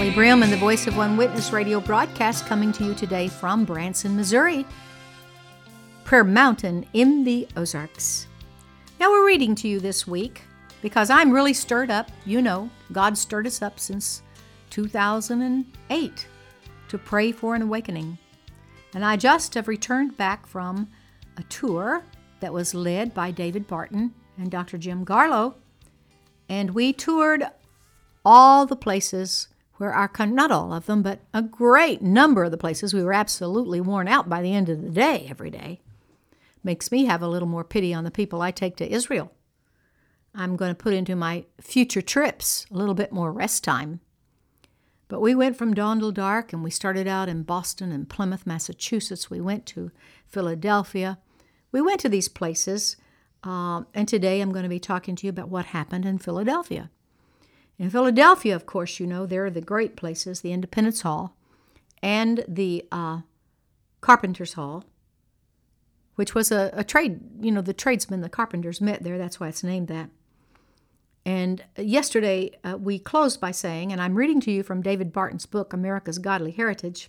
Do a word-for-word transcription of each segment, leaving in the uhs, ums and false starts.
Patty Brim and the Voice of One Witness radio broadcast coming to you today from Branson, Missouri. Prayer Mountain in the Ozarks. Now we're reading to you this week because I'm really stirred up. You know, God stirred us up since two thousand eight to pray for an awakening. And I just have returned back from a tour that was led by David Barton and Doctor Jim Garlow. And we toured all the places where our country, not all of them, but a great number of the places. We were absolutely worn out by the end of the day every day. Makes me have a little more pity on the people I take to Israel. I'm going to put into my future trips a little bit more rest time. But we went from dawn till dark, and we started out in Boston and Plymouth, Massachusetts. We went to Philadelphia. We went to these places, uh, and today I'm going to be talking to you about what happened in Philadelphia. In Philadelphia, of course, you know, there are the great places, the Independence Hall and the uh, Carpenters Hall, which was a, a trade, you know, the tradesmen, the carpenters met there. That's why it's named that. And yesterday uh, we closed by saying, and I'm reading to you from David Barton's book, America's Godly Heritage.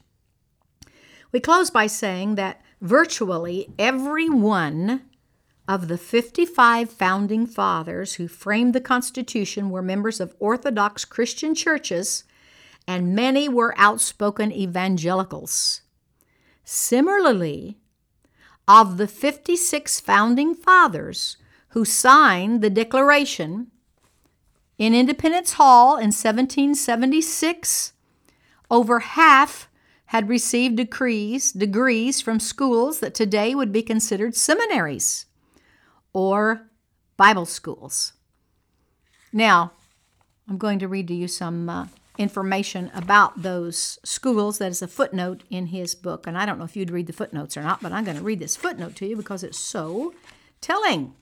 We closed by saying that virtually every one of the fifty-five founding fathers who framed the Constitution were members of Orthodox Christian churches, and many were outspoken evangelicals. Similarly, of the fifty-six founding fathers who signed the Declaration in Independence Hall in seventeen seventy-six, over half had received degrees, degrees from schools that today would be considered seminaries or Bible schools. Now, I'm going to read to you some uh, information about those schools. That is a footnote in his book, and I don't know if you'd read the footnotes or not, but I'm going to read this footnote to you because it's so telling.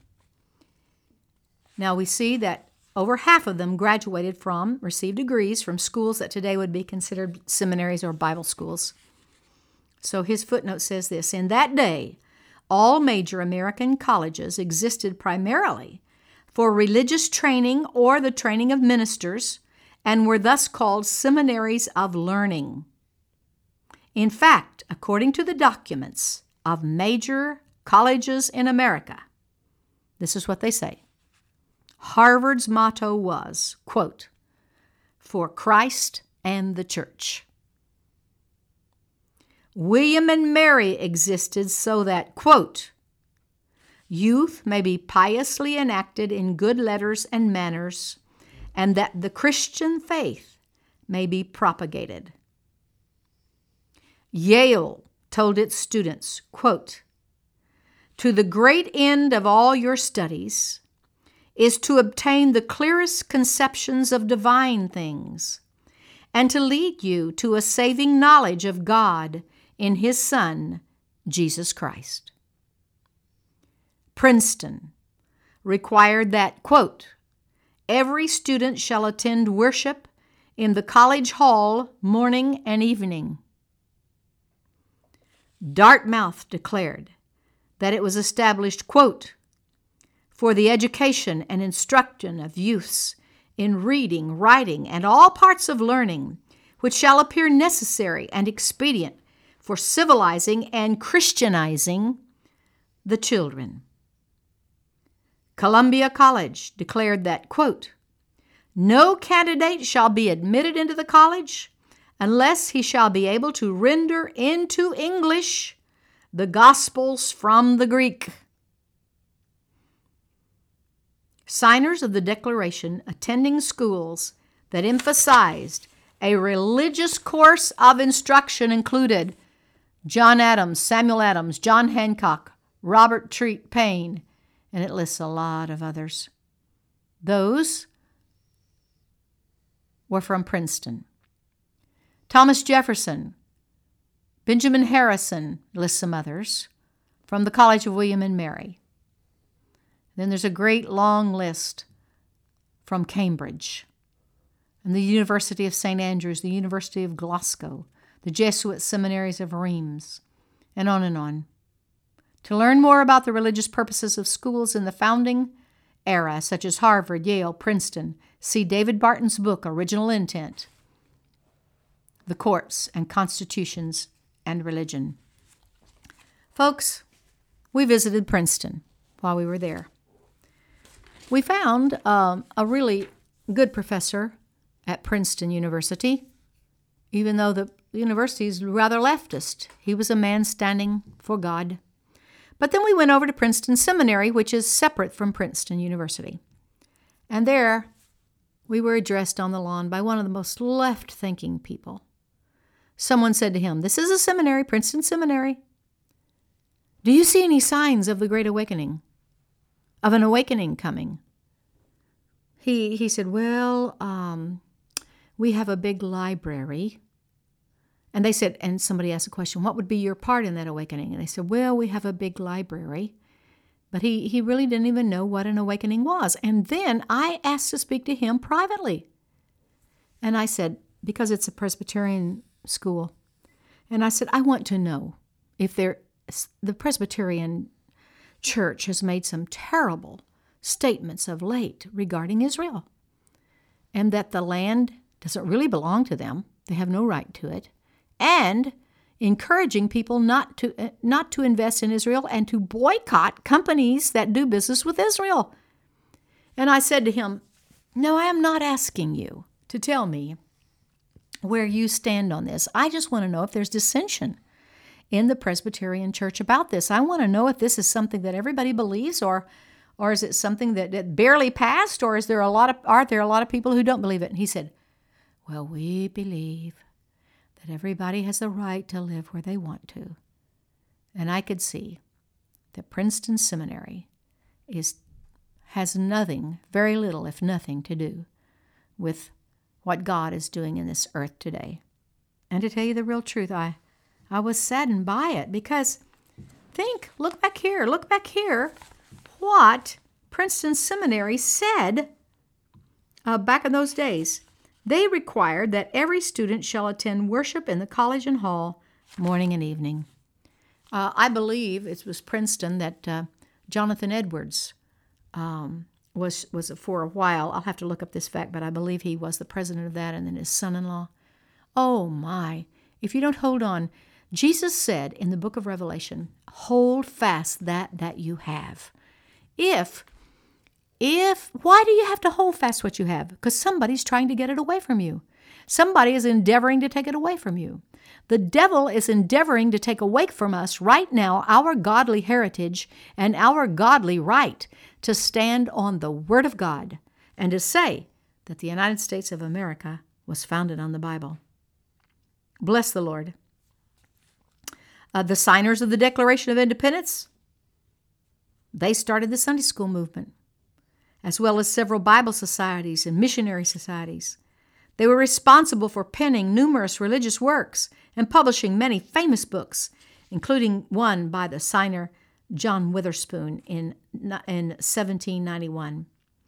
Now, we see that over half of them graduated from, received degrees from schools that today would be considered seminaries or Bible schools. So his footnote says this: in that day, all major American colleges existed primarily for religious training or the training of ministers, and were thus called seminaries of learning. In fact, according to the documents of major colleges in America, this is what they say. Harvard's motto was, quote, "For Christ and the Church." William and Mary existed so that, quote, "youth may be piously enacted in good letters and manners, and that the Christian faith may be propagated." Yale told its students, quote, "To the great end of all your studies is to obtain the clearest conceptions of divine things, and to lead you to a saving knowledge of God in His Son, Jesus Christ." Princeton required that, quote, "every student shall attend worship in the college hall morning and evening." Dartmouth declared that it was established, quote, "for the education and instruction of youths in reading, writing, and all parts of learning, which shall appear necessary and expedient for civilizing and Christianizing the children." Columbia College declared that, quote, "no candidate shall be admitted into the college unless he shall be able to render into English the Gospels from the Greek." Signers of the Declaration attending schools that emphasized a religious course of instruction included John Adams, Samuel Adams, John Hancock, Robert Treat Paine, and it lists a lot of others. Those were from Princeton. Thomas Jefferson, Benjamin Harrison, lists some others, from the College of William and Mary. Then there's a great long list from Cambridge, and the University of Saint Andrews, the University of Glasgow, the Jesuit seminaries of Reims, and on and on. To learn more about the religious purposes of schools in the founding era, such as Harvard, Yale, Princeton, see David Barton's book, Original Intent. the courts and constitutions and religion. Folks, we visited Princeton while we were there. We found um, a really good professor at Princeton University, even though the university is rather leftist. He was a man standing for God. But then we went over to Princeton Seminary, which is separate from Princeton University. And there we were addressed on the lawn by one of the most left-thinking people. Someone said to him, "This is a seminary, Princeton Seminary. Do you see any signs of the Great Awakening, of an awakening coming?" He he said, "Well, um, we have a big library." And they said, and somebody asked a question, "What would be your part in that awakening?" And they said, "Well, we have a big library." But he, he really didn't even know what an awakening was. And then I asked to speak to him privately. And I said, because it's a Presbyterian school, and I said, I want to know if there, the Presbyterian Church has made some terrible statements of late regarding Israel, and that the land doesn't really belong to them. They have no right to it. And encouraging people not to uh, not to invest in Israel and to boycott companies that do business with Israel. And I said to him, "No, I am not asking you to tell me where you stand on this. I just want to know if there's dissension in the Presbyterian Church about this. I want to know if this is something that everybody believes, or or is it something that, that barely passed, or is there a lot of are there a lot of people who don't believe it?" And he said, "Well, we believe that everybody has the right to live where they want to." And I could see that Princeton Seminary is has nothing, very little, if nothing, to do with what God is doing in this earth today. And to tell you the real truth, I, I was saddened by it, because think, look back here, look back here, what Princeton Seminary said uh, back in those days. They required that every student shall attend worship in the college and hall morning and evening. Uh, I believe it was Princeton that uh, Jonathan Edwards um, was was for a while. I'll have to look up this fact, but I believe he was the president of that, and then his son-in-law. Oh my, if you don't hold on. Jesus said in the book of Revelation, hold fast that that you have. If If, why do you have to hold fast what you have? Because somebody's trying to get it away from you. Somebody is endeavoring to take it away from you. The devil is endeavoring to take away from us right now our godly heritage and our godly right to stand on the Word of God and to say that the United States of America was founded on the Bible. Bless the Lord. Uh, the signers of the Declaration of Independence, they started the Sunday school movement, as well as several Bible societies and missionary societies. They were responsible for penning numerous religious works and publishing many famous books, including one by the signer John Witherspoon in, in seventeen ninety-one.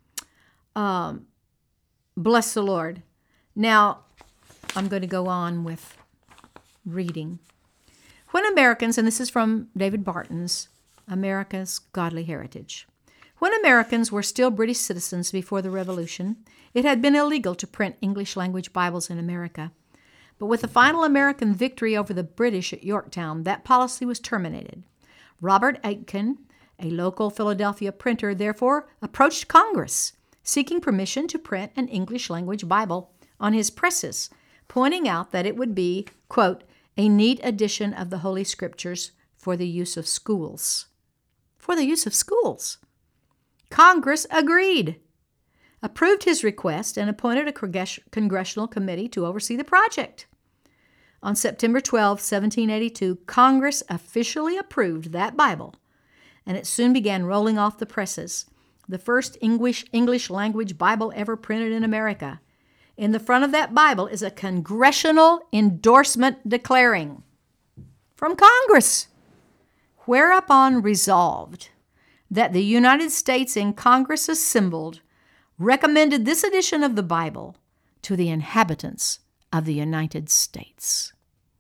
Um, bless the Lord. Now, I'm going to go on with reading. When Americans, and this is from David Barton's America's Godly Heritage. When Americans were still British citizens before the Revolution, it had been illegal to print English-language Bibles in America. But with the final American victory over the British at Yorktown, that policy was terminated. Robert Aitken, a local Philadelphia printer, therefore approached Congress, seeking permission to print an English-language Bible on his presses, pointing out that it would be, quote, a neat edition of the Holy Scriptures for the use of schools. For the use of schools. Congress agreed, approved his request, and appointed a congressional committee to oversee the project. On September twelfth, seventeen eighty-two, Congress officially approved that Bible, and it soon began rolling off the presses, the first English English language Bible ever printed in America. In the front of that Bible is a congressional endorsement declaring, from Congress, whereupon resolved that the United States in Congress assembled recommended this edition of the Bible to the inhabitants of the United States.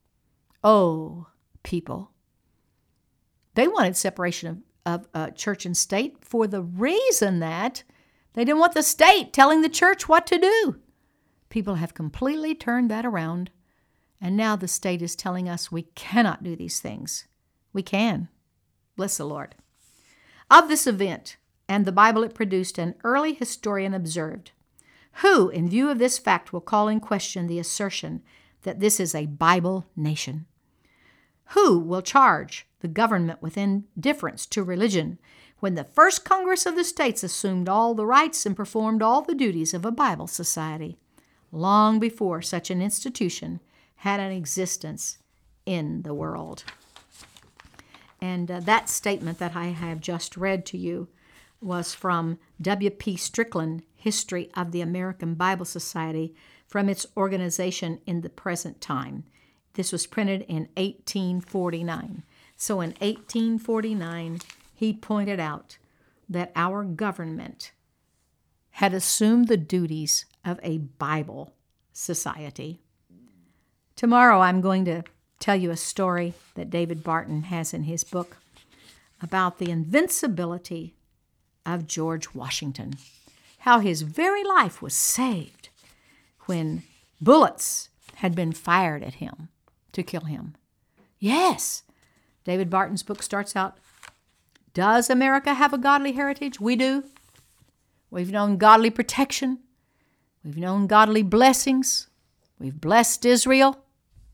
Oh, people. They wanted separation of, of uh, church and state for the reason that they didn't want the state telling the church what to do. People have completely turned that around, And now the state is telling us we cannot do these things. We can. Bless the Lord. Of this event and the Bible it produced, an early historian observed, "Who, in view of this fact, will call in question the assertion that this is a Bible nation? Who will charge the government with indifference to religion when the first Congress of the States assumed all the rights and performed all the duties of a Bible society, long before such an institution had an existence in the world?" And uh, that statement that I have just read to you was from W P Strickland, History of the American Bible Society, from its organization in the present time. This was printed in eighteen forty-nine. So in eighteen forty-nine, he pointed out that our government had assumed the duties of a Bible society. Tomorrow I'm going to tell you a story that David Barton has in his book about the invincibility of George Washington, how his very life was saved when bullets had been fired at him to kill him. Yes, David Barton's book starts out, does America have a godly heritage? We do. We've known godly protection. We've known godly blessings. We've blessed Israel.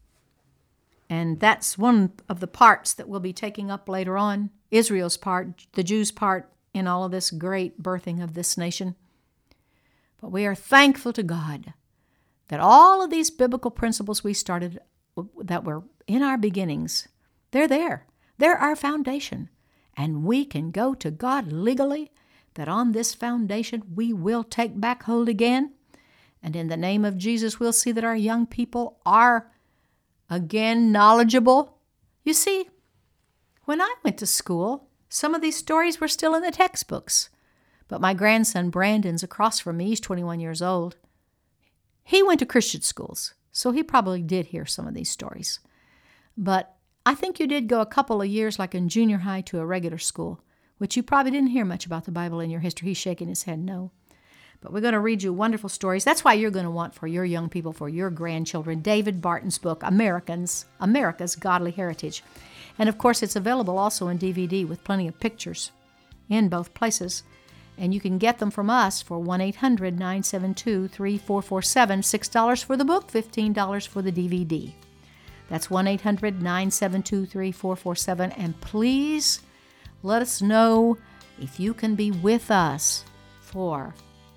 And that's one of the parts that we'll be taking up later on, Israel's part, the Jews' part in all of this great birthing of this nation. But we are thankful to God that all of these biblical principles we started, that were in our beginnings, they're there. They're our foundation. And we can go to God legally, that on this foundation we will take back hold again. And in the name of Jesus, we'll see that our young people are again knowledgeable. You see, when I went to school, some of these stories were still in the textbooks. But my grandson Brandon's across from me, he's twenty-one years old. He went to Christian schools, so he probably did hear some of these stories. But I think you did go a couple of years, like in junior high, to a regular school, which you probably didn't hear much about the Bible in your history. He's shaking his head no. But we're going to read you wonderful stories. That's why you're going to want for your young people, for your grandchildren, David Barton's book, Americans, America's Godly Heritage. And of course, it's available also in D V D with plenty of pictures in both places. And you can get them from us for one eight hundred nine seven two three four four seven, six dollars for the book, fifteen dollars for the D V D. That's one eight hundred nine seven two three four four seven. And please let us know if you can be with us for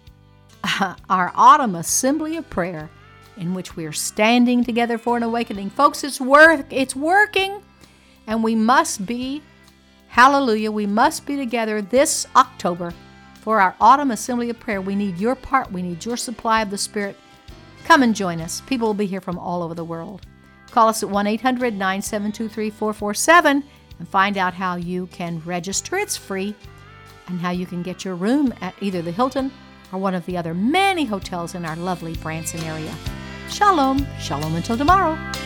our autumn assembly of prayer, in which we are standing together for an awakening. Folks, it's work, it's working, and we must be, hallelujah, we must be together this October for our autumn assembly of prayer. We need your part. We need your supply of the Spirit. Come and join us. People will be here from all over the world. Call us at one eight hundred nine seven two three four four seven and find out how you can register. It's free, and how you can get your room at either the Hilton or one of the other many hotels in our lovely Branson area. Shalom. Shalom until tomorrow.